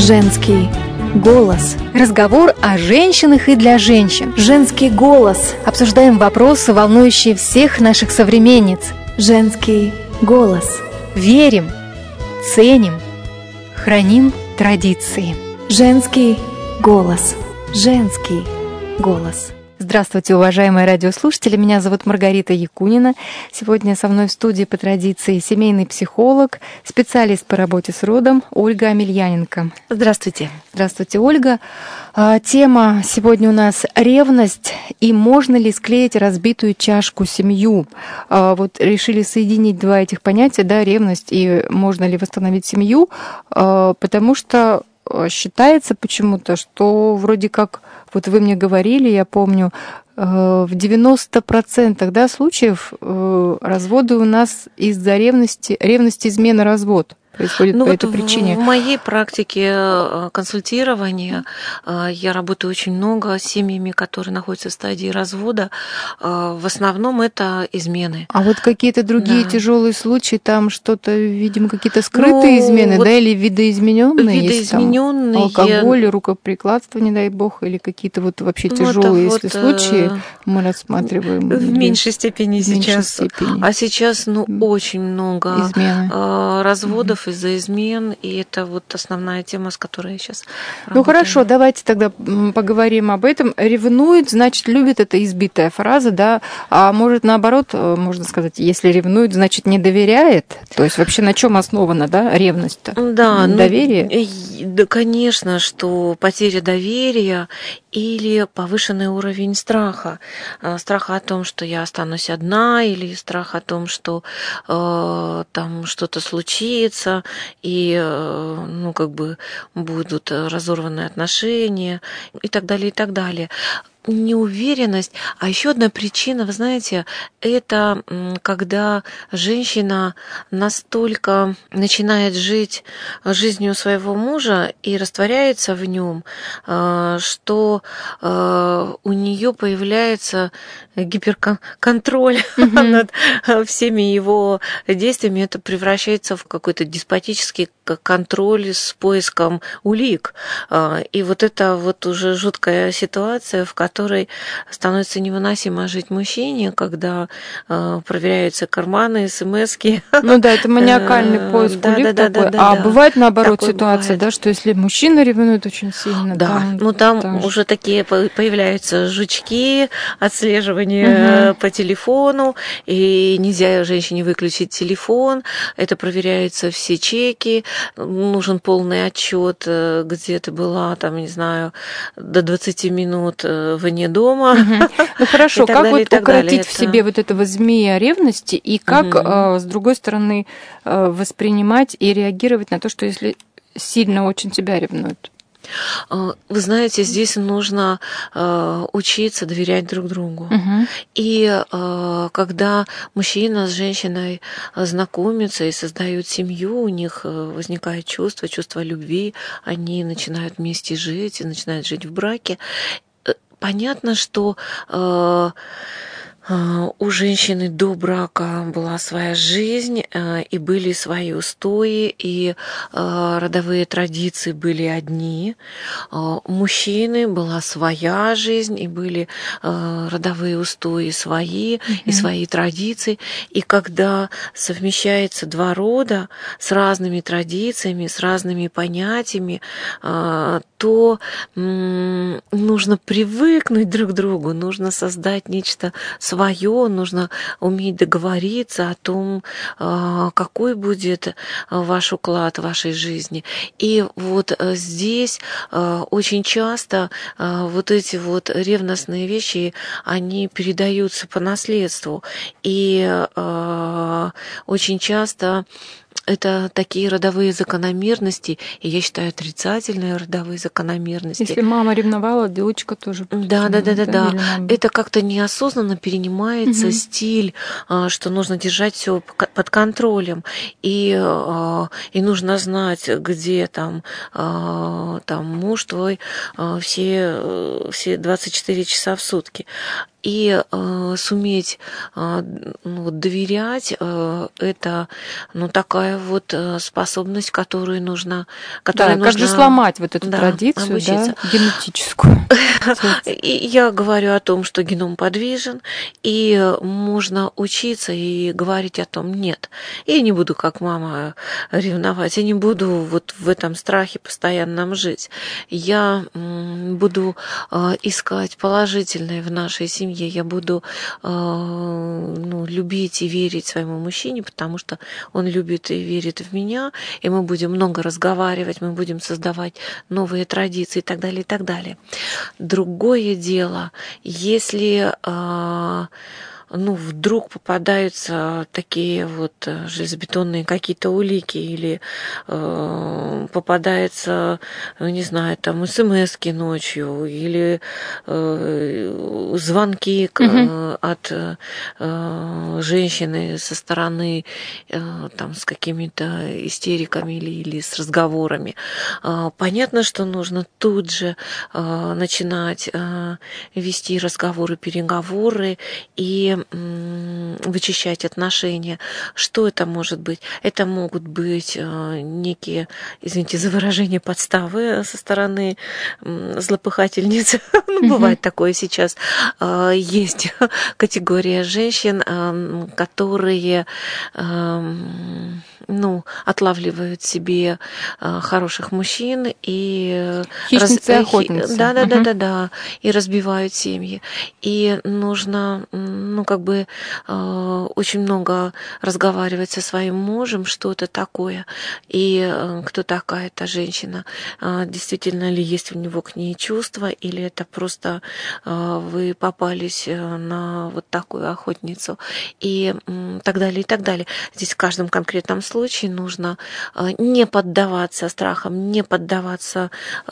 Женский голос. Разговор о женщинах и для женщин. Женский голос. Обсуждаем вопросы, волнующие всех наших современниц. Женский голос. Верим, ценим, храним традиции. Женский голос. Женский голос. Здравствуйте, уважаемые радиослушатели. Меня зовут Маргарита Якунина. Сегодня со мной в студии по традиции семейный психолог, специалист по работе с родом Ольга Амельяненко. Здравствуйте. Здравствуйте, Ольга. Тема сегодня у нас ревность и можно ли склеить разбитую чашку семью. Вот решили соединить два этих понятия, да, ревность и можно ли восстановить семью, потому что считается почему-то, что вроде как, вот вы мне говорили, я помню, в 90% да, случаев разводы у нас из-за ревности, измена, развод происходит по этой причине. В моей практике консультирования я работаю очень много с семьями, которые находятся в стадии развода. В основном это измены. А вот какие-то другие тяжелые случаи, там что-то, видимо, какие-то скрытые измены, вот да, или видоизмененные, видоизмененные, алкоголь, рукоприкладство, не дай бог, или какие-то вот вообще тяжелые, если случаи мы рассматриваем. В меньшей степени сейчас. А сейчас, очень много разводов из-за измен, и это вот основная тема, с которой я сейчас работаю. Хорошо, давайте тогда поговорим об этом. Ревнует, значит, любит — это избитая фраза, да, а может, наоборот, можно сказать, если ревнует, значит, не доверяет? То есть вообще на чем основана, да, ревность-то? Да, доверие? Да, конечно, что потеря доверия или повышенный уровень страха. Страха о том, что я останусь одна, или страх о том, что там что-то случится, и будут разорваны отношения, и так далее, и так далее. Неуверенность. А еще одна причина, вы знаете, это когда женщина настолько начинает жить жизнью своего мужа и растворяется в нем, что у нее появляется гиперконтроль над всеми его действиями. Это превращается в какой-то деспотический контроль с поиском улик. И вот это вот уже жуткая ситуация, в которой становится невыносимо жить мужчине, когда проверяются карманы, смс-ки. Это маниакальный поиск улик такой. А бывает наоборот такой ситуация, бывает. Да, что если мужчина ревнует очень сильно, да, там уже такие появляются жучки, отслеживание по телефону, и нельзя женщине выключить телефон, это проверяются все чеки, нужен полный отчет, где ты была, там, не знаю, до 20 минут вне дома. Хорошо, как вот укротить в себе вот этого змея ревности и как, с другой стороны, воспринимать и реагировать на то, что если сильно очень тебя ревнуют? Вы знаете, здесь нужно учиться доверять друг другу. И когда мужчина с женщиной знакомятся и создают семью, у них возникает чувство любви, они начинают вместе жить и начинают жить в браке. Понятно, что у женщины до брака была своя жизнь, и были свои устои, и родовые традиции были одни. У мужчины была своя жизнь, и были родовые устои свои, и свои традиции. И когда совмещается два рода с разными традициями, с разными понятиями, то нужно привыкнуть друг к другу, нужно создать нечто свое, нужно уметь договориться о том, какой будет ваш уклад в вашей жизни. И вот здесь очень часто вот эти вот ревностные вещи, они передаются по наследству. И очень часто это такие родовые закономерности, и я считаю, отрицательные родовые закономерности. Если мама ревновала, дочка тоже. Да. Это как-то неосознанно перенимается стиль, что нужно держать все под контролем, и нужно знать, где там муж твой все 24 часа в сутки. И суметь доверять, это такая вот способность, которой нужно... Да, как же сломать вот эту традицию, обучиться. Да, генетическую? И я говорю о том, что геном подвижен, и можно учиться и говорить о том, нет, я не буду как мама ревновать, я не буду вот в этом страхе постоянном жить. Я буду искать положительное в нашей семье, я буду любить и верить своему мужчине, потому что он любит и верит в меня, и мы будем много разговаривать, мы будем создавать новые традиции и так далее, и так далее. Другое дело, если вдруг попадаются такие вот железобетонные какие-то улики или попадается, не знаю, там смс-ки ночью или звонки от женщины со стороны там с какими-то истериками или с разговорами. Понятно, что нужно тут же начинать вести разговоры, переговоры и вычищать отношения. Что это может быть? Это могут быть некие, извините за выражение, подставы со стороны злопыхательницы. Бывает такое сейчас. Есть категория женщин, которые отлавливают себе хороших мужчин и хищницы-охотницы. Да, и разбивают семьи. И нужно очень много разговаривать со своим мужем, что это такое, и кто такая эта женщина, действительно ли есть у него к ней чувства, или это просто вы попались на вот такую охотницу, и так далее, и так далее. Здесь в каждом конкретном случае нужно не поддаваться страхам, не поддаваться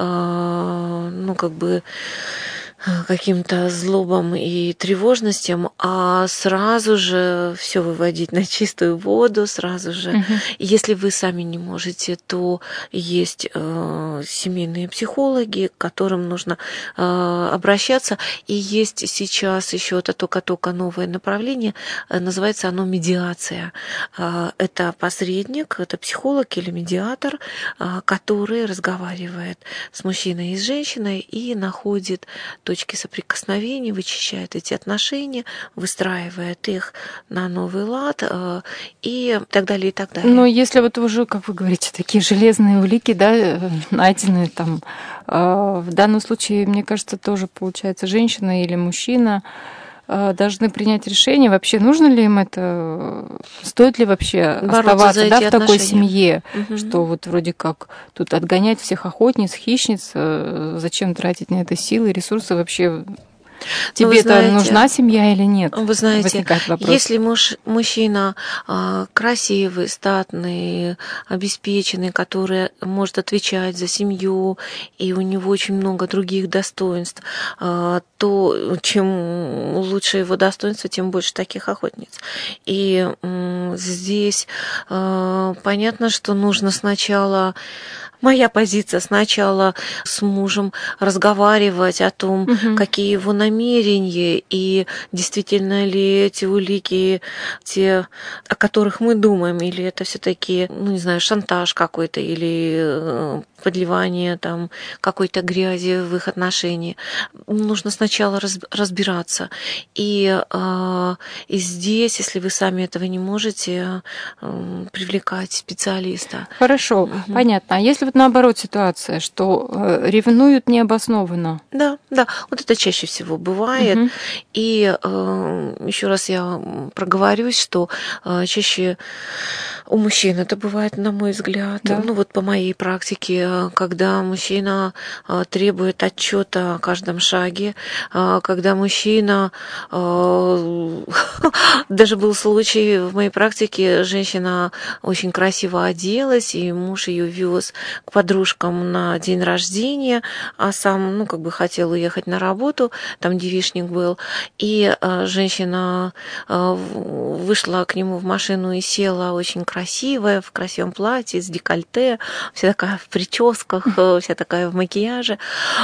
каким-то злобам и тревожностям, а сразу же все выводить на чистую воду, сразу же. Если вы сами не можете, то есть семейные психологи, к которым нужно обращаться. И есть сейчас еще это только новое направление, называется оно медиация. Это посредник, это психолог или медиатор, который разговаривает с мужчиной и с женщиной и находит точки соприкосновения, вычищает эти отношения, выстраивает их на новый лад и так далее, и так далее. Но если вот уже, как вы говорите, такие железные улики, да, найденные там, в данном случае, мне кажется, тоже получается женщина или мужчина должны принять решение, вообще нужно ли им это, стоит ли вообще оставаться в такой семье, что вот вроде как тут отгонять всех охотниц, хищниц, зачем тратить на это силы, ресурсы вообще? Тебе-то нужна семья или нет? Вы знаете, если мужчина красивый, статный, обеспеченный, который может отвечать за семью, и у него очень много других достоинств, то чем лучше его достоинство, тем больше таких охотниц. И здесь понятно, что нужно сначала... Моя позиция сначала с мужем разговаривать о том, какие его намерения, и действительно ли эти улики те, о которых мы думаем, или это все-таки, шантаж какой-то, или подливание там какой-то грязи в их отношении. Нужно сначала разбираться. И здесь, если вы сами этого не можете, привлекать специалиста. Хорошо, понятно. А если вот наоборот ситуация, что ревнуют необоснованно? Да, вот это чаще всего бывает. И еще раз я проговорюсь, что чаще у мужчин это бывает, на мой взгляд, да. По моей практике, когда мужчина требует отчета о каждом шаге, когда мужчина... Даже был случай в моей практике, женщина очень красиво оделась, и муж ее вез к подружкам на день рождения, а сам, ну, как бы хотел уехать на работу, там девичник был, и женщина вышла к нему в машину и села очень красивая, в красивом платье, с декольте, вся такая в прическах, вся такая в макияже.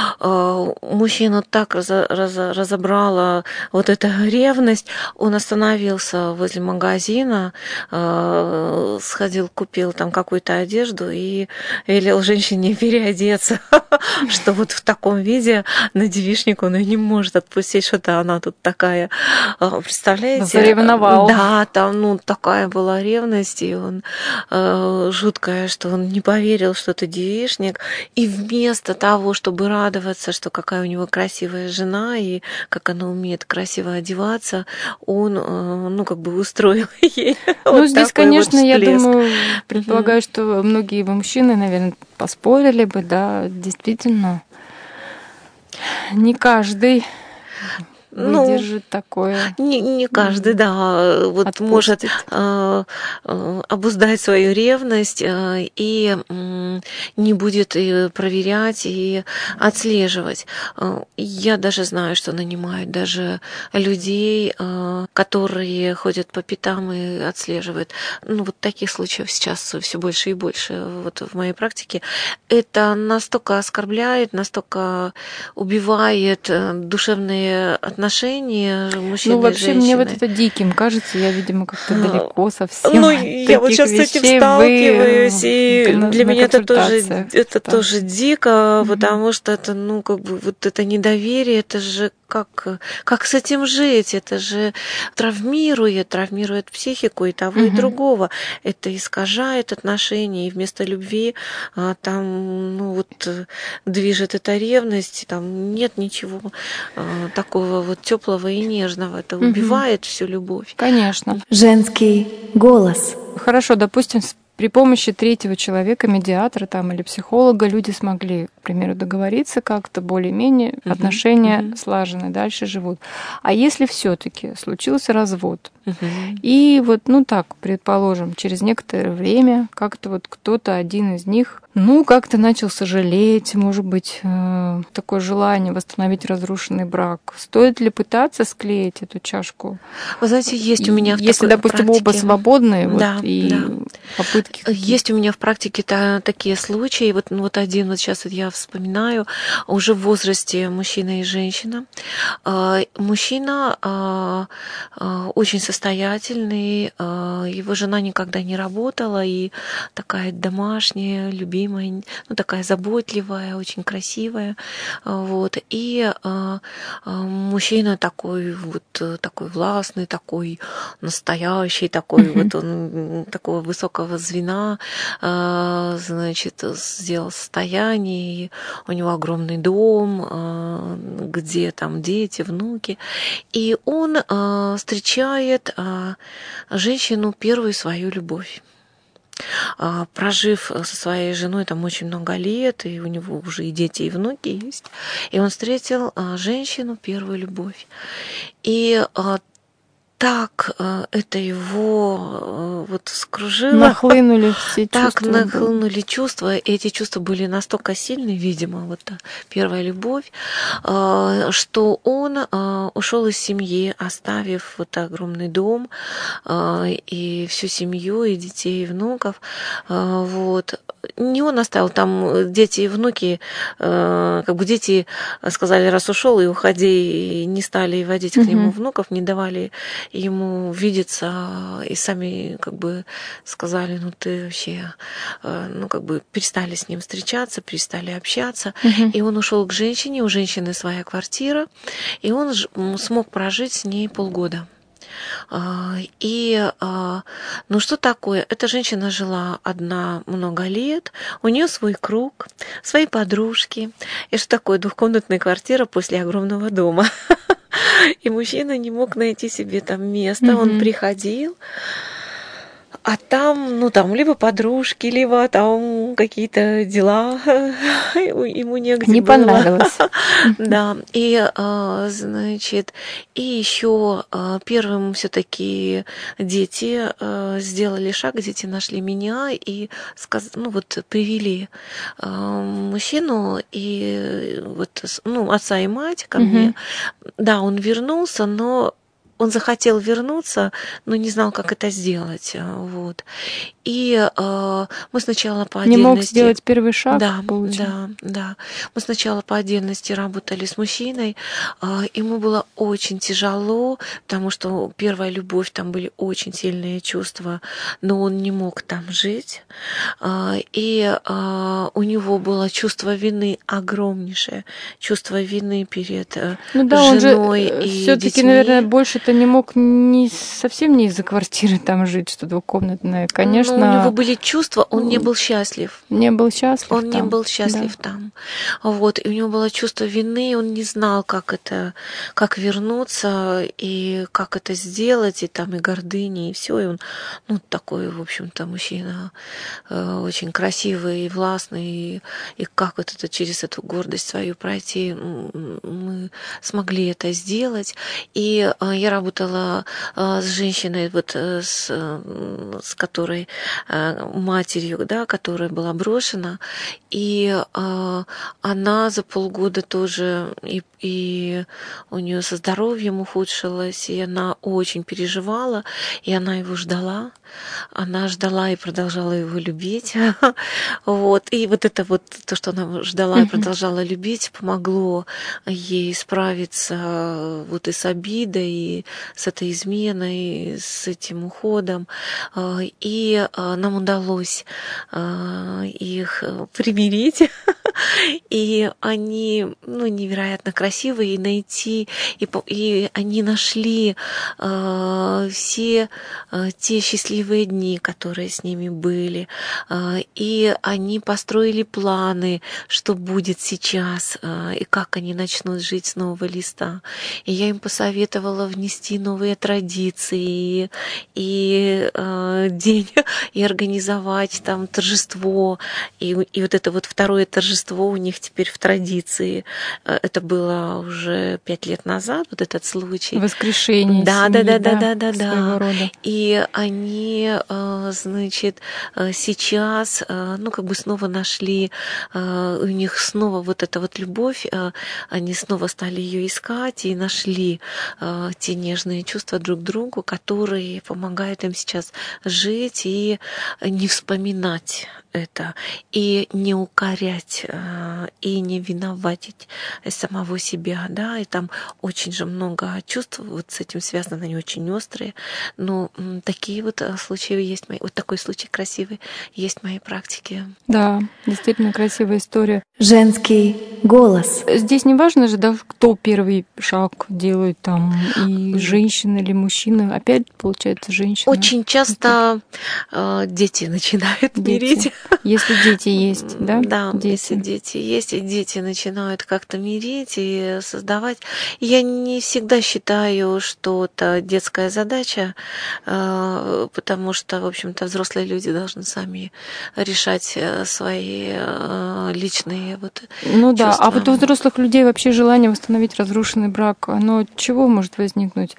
Мужчину так разобрала вот эта ревность, он остановился возле магазина, сходил, купил там какую-то одежду и велел женщине переодеться, что вот в таком виде на девичник он ее не может отпустить, что-то она тут такая, представляете? Заревновал. Да, там, ну, такая была ревность, и он жуткая, что он не поверил, что это девичник, и вместо того, чтобы радоваться, что какая у него красивая жена и как она умеет красиво одеваться, он, ну, как бы устроил ей. Ну, вот здесь, конечно, я думаю, предполагаю, что многие мужчины, наверное, поспорили бы, да, действительно. Не каждый выдержит такое. Не каждый, да, вот отпустит. Может обуздать свою ревность и не будет и проверять, и отслеживать. Я даже знаю, что нанимают даже людей, которые ходят по пятам и отслеживают. Ну, вот таких случаев сейчас все больше и больше вот в моей практике. Это настолько оскорбляет, настолько убивает душевные отношения мужчины ну, вообще, и женщины. мне вот это диким кажется, я, видимо, как-то далеко совсем. Ну, я вот сейчас с этим сталкиваюсь, и для меня это тоже дико, потому что это, ну, как бы, вот это недоверие, это же как с этим жить? Это же травмирует психику и того, и другого. Это искажает отношения, и вместо любви там, ну, вот движет эта ревность, там нет ничего такого вот теплого и нежного. Это убивает всю любовь. Конечно. Женский голос. Хорошо, допустим, при помощи третьего человека, медиатора там, или психолога, люди смогли, к примеру, договориться как-то более-менее, отношения слажены, дальше живут. А если все-таки случился развод, и вот, ну так, предположим, через некоторое время как-то вот кто-то один из них, ну, как-то начал сожалеть, может быть, такое желание восстановить разрушенный брак. Стоит ли пытаться склеить эту чашку? Вы знаете, есть у меня в если, допустим, практике... оба свободные, да, вот, и попытки... Есть у меня в практике такие случаи. Вот один вот сейчас я вспоминаю, уже в возрасте мужчина и женщина. Мужчина очень состоятельный, его жена никогда не работала, и такая домашняя, любимая, ну, такая заботливая, очень красивая. Вот. И мужчина такой властный, такой настоящий, такой вот он такого высокого звена, значит, сделал состояние, и у него огромный дом, где там дети, внуки, и он встречает женщину, первую свою любовь. Прожив со своей женой там очень много лет, и у него уже и дети, и внуки есть, и он встретил женщину, первую любовь. И так это его вот скружило. Нахлынули все чувства. Так нахлынули чувства. И эти чувства были настолько сильны, видимо, вот первая любовь, что он ушел из семьи, оставив вот огромный дом и всю семью, и детей, и внуков. Вот. Не он оставил, там дети и внуки, как бы дети сказали, раз ушел, и уходи, и не стали водить к нему внуков, не давали ему видеться, и сами как бы сказали, ну ты вообще, ну как бы перестали с ним встречаться, перестали общаться, и он ушел к женщине, у женщины своя квартира, и он смог прожить с ней полгода. И, ну что такое? Эта женщина жила одна много лет, у нее свой круг, свои подружки. И что такое двухкомнатная квартира после огромного дома? И мужчина не мог найти себе там место. Он приходил, А там, ну, там либо подружки, либо там какие-то дела, ему негде Не было. понравилось. Да, и, значит, и еще первым все-таки дети сделали шаг, дети нашли меня и ну, вот привели мужчину и вот, ну, отца и мать ко мне. Да, он вернулся, но он захотел вернуться, но не знал, как это сделать. Вот. И мы сначала по Не мог отдельности... сделать первый шаг, Да, получается. да. Мы сначала по отдельности работали с мужчиной. Ему было очень тяжело, потому что первая любовь, там были очень сильные чувства, но он не мог там жить. И у него было чувство вины огромнейшее, чувство вины перед Ну да, он женой же и все-таки, детьми. наверное, больше-то не мог совсем не из-за квартиры там жить, что двухкомнатная. Конечно, Ну, у него были чувства, он не был счастлив. Не был счастлив Он не там. был счастлив там. Вот. И у него было чувство вины, он не знал, как вернуться и как это сделать, и там и гордыни, и все. И он, ну, такой, в общем-то, мужчина очень красивый и властный, и как вот это через эту гордость свою пройти, мы смогли это сделать. И я работала с женщиной, вот с которой матерью, да, которая была брошена, и она за полгода тоже и у нее со здоровьем ухудшилось, и она очень переживала, и она его ждала. Она ждала и продолжала его любить. Вот. И вот это вот то, что она ждала и продолжала любить, помогло ей справиться вот и с обидой, и с этой изменой, и с этим уходом. И нам удалось их примирить. И они, ну, невероятно красивые, и найти, и они нашли все те счастливые дни, которые с ними были, и они построили планы, что будет сейчас, и как они начнут жить с нового листа. И я им посоветовала внести новые традиции, и день, и организовать там торжество, и вот это вот второе торжество у них теперь в традиции. Это было уже 5 лет назад, вот этот случай. Воскрешение семьи, своего рода. И они, значит, сейчас, ну, как бы снова нашли, у них снова вот эта вот любовь, они снова стали ее искать и нашли те нежные чувства друг к другу, которые помогают им сейчас жить и не вспоминать это, и не укорять, и не виноватить самого себя, да, и там очень же много чувств вот с этим связано, они очень острые, но такие вот случаи есть, вот такой случай красивый есть в моей практике. Да, действительно красивая история. Женский голос. Здесь не важно же, да, кто первый шаг делает, там, и женщина или мужчина. Опять, получается, женщина. Очень часто дети начинают мирить. Если дети есть, да? Да, если дети есть, и дети начинают как-то мирить и создавать. Я не всегда считаю, что это детская задача, потому что, в общем-то, взрослые люди должны сами решать свои личные вот Ну да, чувства. а вот у взрослых людей вообще желание восстановить разрушенный брак, оно от чего может возникнуть?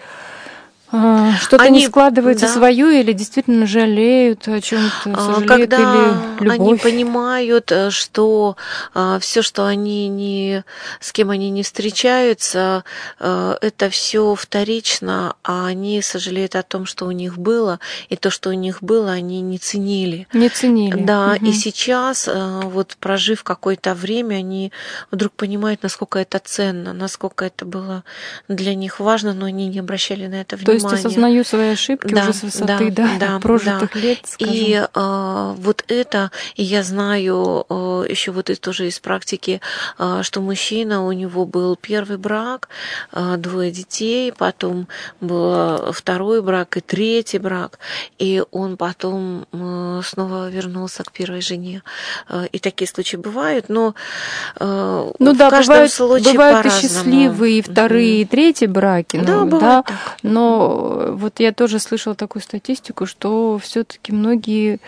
Что-то не складывается свое, или действительно жалеют о чем-то, сожалеют, когда или любовь? они понимают, что все, что они с кем они не встречаются, это все вторично, а они сожалеют о том, что у них было, и то, что у них было, они не ценили. Не ценили. Да, и сейчас, вот прожив какое-то время, они вдруг понимают, насколько это ценно, насколько это было для них важно, но они не обращали на это внимания. То есть осознаю свои ошибки уже с высоты прожитых лет, скажем. И вот это, и я знаю еще вот тоже из практики, что мужчина, у него был первый брак, 2 детей, потом был второй брак и третий брак, и он потом снова вернулся к первой жене. И такие случаи бывают, но ну в да, каждом случае бывают и по-разному. счастливые, и вторые, и третьи браки, Да, бывает так. Но что вот я тоже слышала такую статистику, что все-таки многие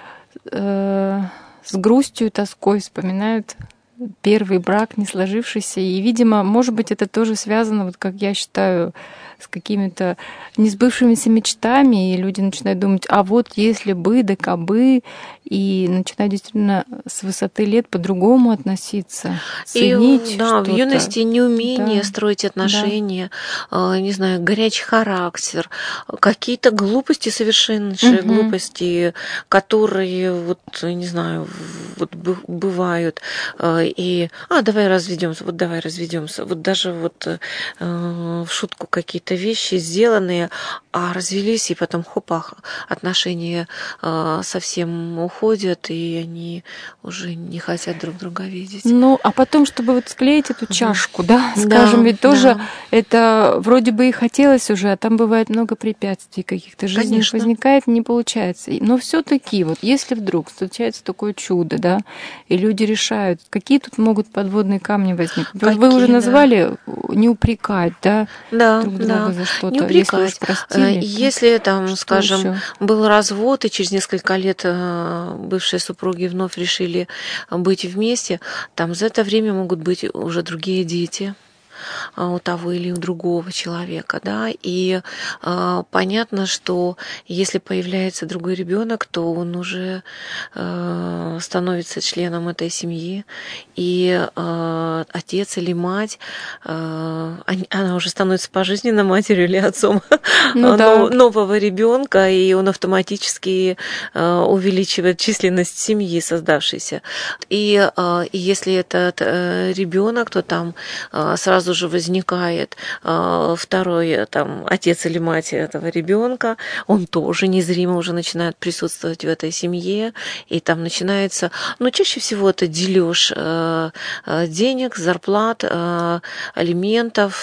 с грустью и тоской вспоминают первый брак, не сложившийся. И, видимо, может быть, это тоже связано, вот как я считаю, с какими-то несбывшимися мечтами, и люди начинают думать, а вот если бы, да кабы, и начинают действительно с высоты лет по-другому относиться, ценить и, да, что-то. В юности неумение Да. строить отношения, не знаю, горячий характер, какие-то глупости совершеннейшие, глупости, которые, вот, не знаю, вот бывают, и давай разведемся, вот даже вот в шутку какие-то вещи сделанные, а развелись, и потом хопах, отношения совсем уходят, и они уже не хотят друг друга видеть. Ну, а потом, чтобы вот склеить эту чашку, да, скажем, ведь тоже это вроде бы и хотелось уже, а там бывает много препятствий каких-то, жизнь возникает, не получается. Но все-таки вот если вдруг случается такое чудо, да, и люди решают, какие тут могут подводные камни возникнуть? Вы уже назвали не упрекать, да, друг друга за что-то, не упрекать. Если уж простили. Если там, скажем, ещё? был развод, и через несколько лет бывшие супруги вновь решили быть вместе, там за это время могут быть уже другие дети у того или у другого человека, да, и понятно, что если появляется другой ребенок, то он уже становится членом этой семьи, и отец или мать, она уже становится пожизненно матерью или отцом нового ребенка, и он автоматически увеличивает численность семьи создавшейся. И если этот ребенок, то там сразу же возникает второй там, отец или мать этого ребенка, он тоже незримо уже начинает присутствовать в этой семье, и там начинается, чаще всего это дележ денег, зарплат, алиментов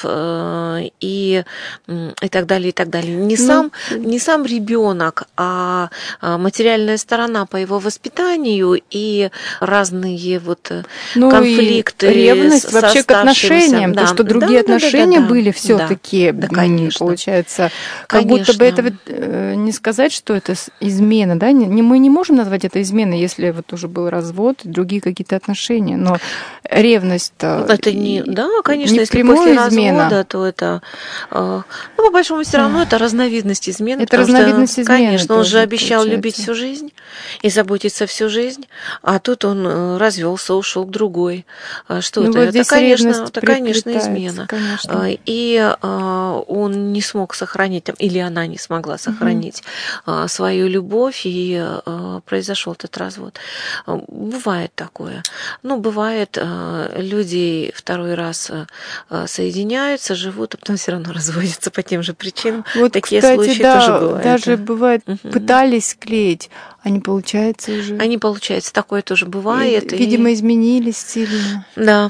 и так далее, и так далее. Не сам ребенок, а материальная сторона по его воспитанию и разные вот конфликты, и ревность вообще к отношениям, то, что другие отношения были все-таки, получается, как будто бы это не сказать, что это измена, да? Мы не можем назвать это изменой, если вот уже был развод, другие какие-то отношения, но ревность-то это конечно, не если после измена. развода, то это, по большому все равно это разновидность измены. Это разновидность измены. Конечно, он же обещал любить всю жизнь и заботиться всю жизнь, а тут он развелся, ушел к другой. Что это? Вот Это, конечно, измена. Конечно. И он не смог сохранить, или она не смогла сохранить свою любовь, и произошел этот развод. Бывает такое. Бывает, люди второй раз соединяются, живут, а потом все равно разводятся по тем же причинам. Вот, такие кстати, случаи тоже бывают. Даже бывает, пытались склеить, а не получается уже. А не получается, такое тоже бывает. Видимо, изменились сильно. Да.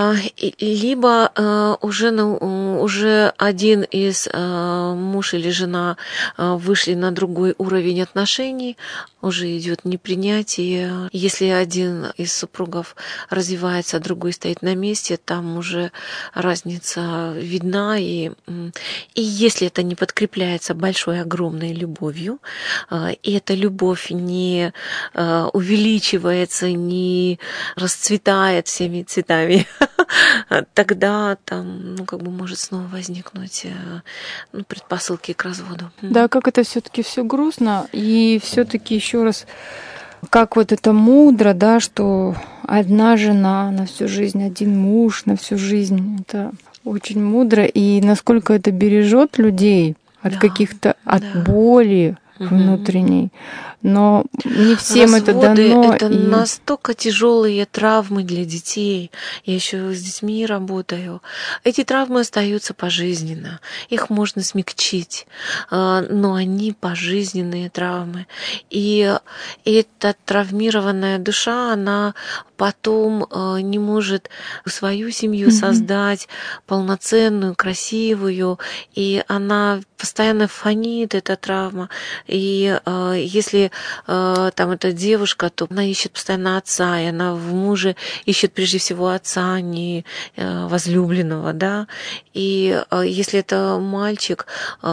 Либо уже один из муж или жена вышли на другой уровень отношений, уже идет непринятие. Если один из супругов развивается, а другой стоит на месте, там уже разница видна. И если это не подкрепляется большой, огромной любовью, и эта любовь не увеличивается, не расцветает всеми цветами, тогда там, может снова возникнуть предпосылки к разводу. Да, как это все-таки все грустно, и все-таки еще раз, как вот это мудро, да, что одна жена на всю жизнь, один муж на всю жизнь. Это очень мудро, и насколько это бережет людей от каких-то, от боли внутренней. Но не всем разводы это дано. Это настолько тяжелые травмы для детей. Я еще с детьми работаю. Эти травмы остаются пожизненно. Их можно смягчить, но они пожизненные травмы. И эта травмированная душа, она потом не может свою семью создать полноценную, красивую, и она постоянно фонит, эта травма. И если там эта девушка, то она ищет постоянно отца, и она в муже ищет прежде всего отца, а не возлюбленного, да. И если это мальчик,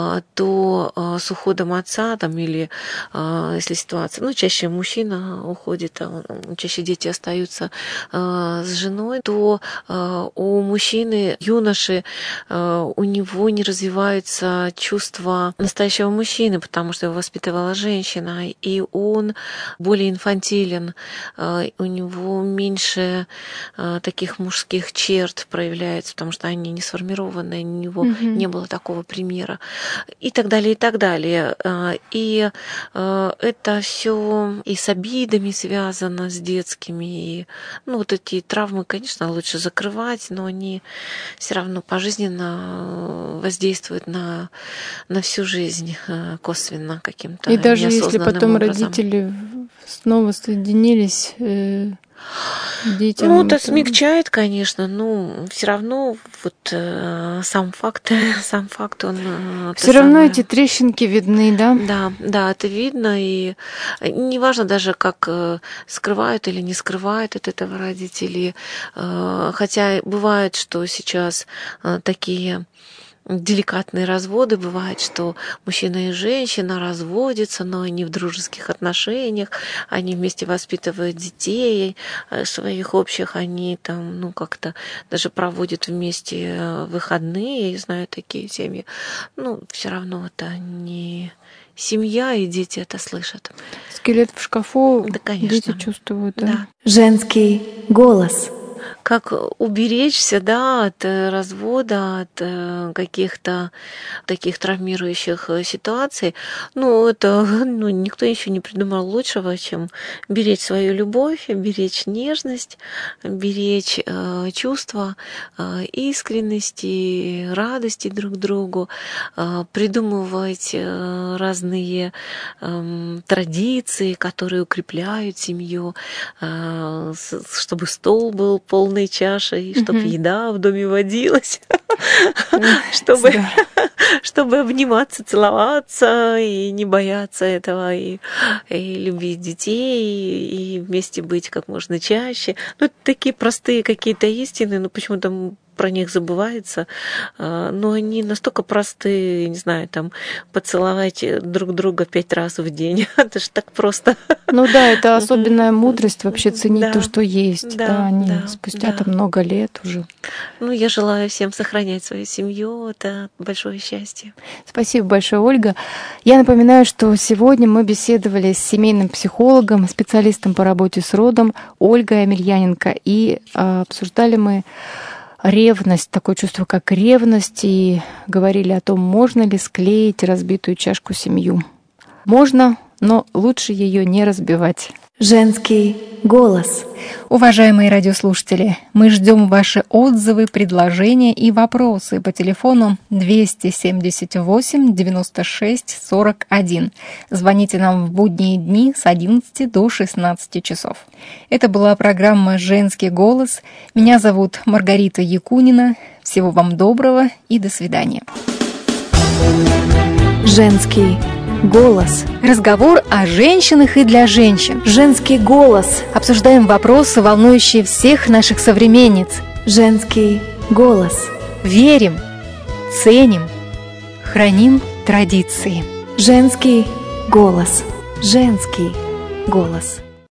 то с уходом отца там, или если ситуация, чаще мужчина уходит, чаще дети остаются с женой, то у мужчины, юноши, у него не развивается чувство настоящего мужчины, потому что его воспитывала женщина, и он более инфантилен, у него меньше таких мужских черт проявляется, потому что они не сформированы, у него не было такого примера, и так далее, и так далее. И это все и с обидами связано, с детскими. И, вот эти травмы, конечно, лучше закрывать, но они все равно пожизненно воздействуют на всю жизнь косвенно каким-то. И даже если потом образом родители снова соединились, детям... это смягчает, конечно, но все равно сам факт, он... Все равно эти трещинки видны, да? Да, это видно, и неважно даже, как скрывают или не скрывают от этого родители, хотя бывает, что сейчас такие деликатные разводы, бывает, что мужчина и женщина разводятся, но не в дружеских отношениях, они вместе воспитывают детей своих общих, они там, как-то даже проводят вместе выходные, я знаю такие семьи, все равно это не семья, и дети это слышат. Скелет в шкафу, да, конечно. Дети чувствуют, да? Женский голос. Как уберечься, от развода, от каких-то таких травмирующих ситуаций. Это никто еще не придумал лучшего, чем беречь свою любовь, беречь нежность, беречь чувства искренности, радости друг другу, придумывать разные традиции, которые укрепляют семью, чтобы стол был полной чашей, чтобы еда в доме водилась, чтобы обниматься, целоваться и не бояться этого, и любить детей, и вместе быть как можно чаще. Это такие простые какие-то истины, но почему-то про них забывается, но они настолько простые, не знаю, поцеловать друг друга 5 раз в день. Это же так просто. Это особенная мудрость вообще ценить то, что есть. Спустя много лет уже. Я желаю всем сохранять свою семью. Это большое счастье. Спасибо большое, Ольга. Я напоминаю, что сегодня мы беседовали с семейным психологом, специалистом по работе с родом Ольгой Амельяненко, и обсуждали мы ревность, такое чувство, как ревность, и говорили о том, можно ли склеить разбитую чашку семью. Можно, но лучше ее не разбивать. Женский голос. Уважаемые радиослушатели, мы ждем ваши отзывы, предложения и вопросы по телефону 278 96 41. Звоните нам в будние дни с 11 до 16 часов. Это была программа «Женский голос». Меня зовут Маргарита Якунина. Всего вам доброго и до свидания. Женский голос. Разговор о женщинах и для женщин. Женский голос. Обсуждаем вопросы, волнующие всех наших современниц. Женский голос. Верим, ценим, храним традиции. Женский голос. Женский голос.